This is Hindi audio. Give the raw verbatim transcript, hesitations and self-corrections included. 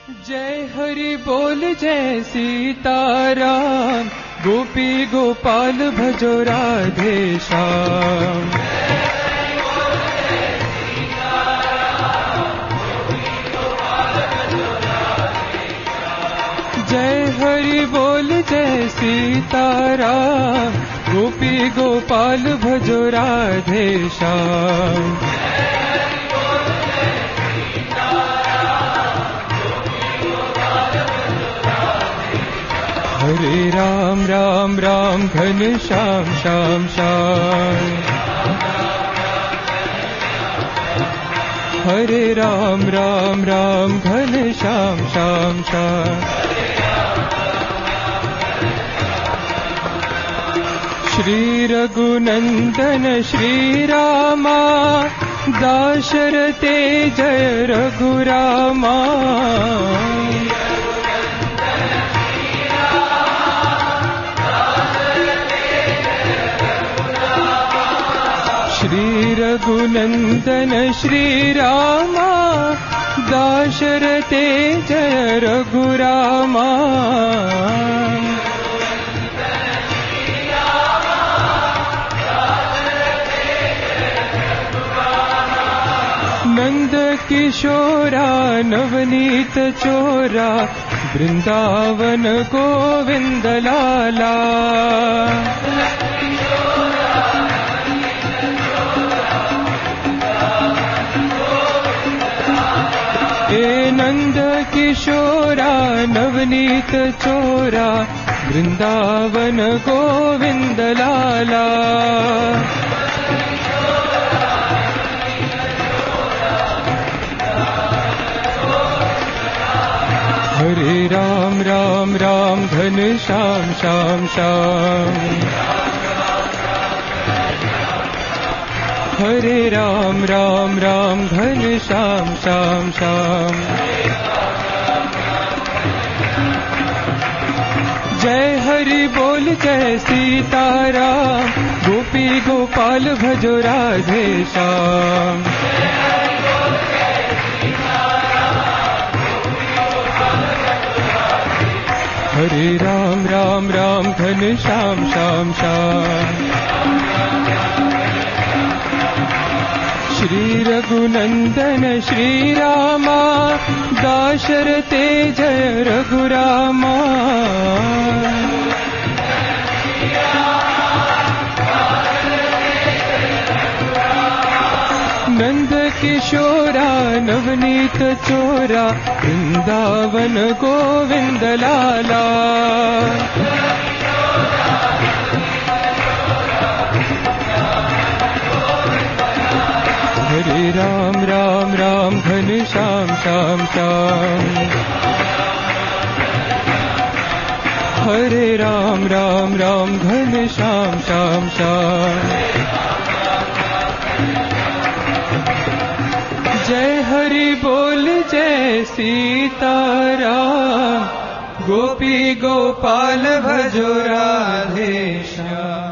जय हरि बोल जय सीताराम, गोपी गोपाल भजो राधे श्याम। जय हरि बोल जय सीताराम, गोपी गोपाल भजो राधे श्याम। हरे राम राम राम घन श्याम श्याम श्याम। हरे राम राम राम घन श्याम श्याम श्याम। श्री रघुनंदन श्री रामा, दाशरथे जय रघुरामा। श्री रघुनंदन श्री रामा, दाशरथे जय रघुरामा। नंद किशोरा नवनीत चोरा, वृंदावन गोविंद लाला। ए नंद किशोरा नवनीत चोरा, वृंदावन गोविंद लाला। हरे राम राम राम घन श्याम श्याम श्याम। हरे राम राम राम घन श्याम श्याम श्याम। जय हरि बोल जय सीताराम, गोपी गोपाल भजो राधे श्याम। हरे राम राम राम घन श्याम श्याम श्याम। श्री रघुनंदन श्री रामा, दाशरथे जय रघुरामा। नंद किशोरा नवनीत चोरा, वृंदावन गोविंद लाला। हरे राम राम राम घन श्याम श्याम श्याम। हरे राम राम राम घन श्याम श्याम श्याम। जय हरि बोल जय सीताराम, गोपी गोपाल भजो राधे श्याम।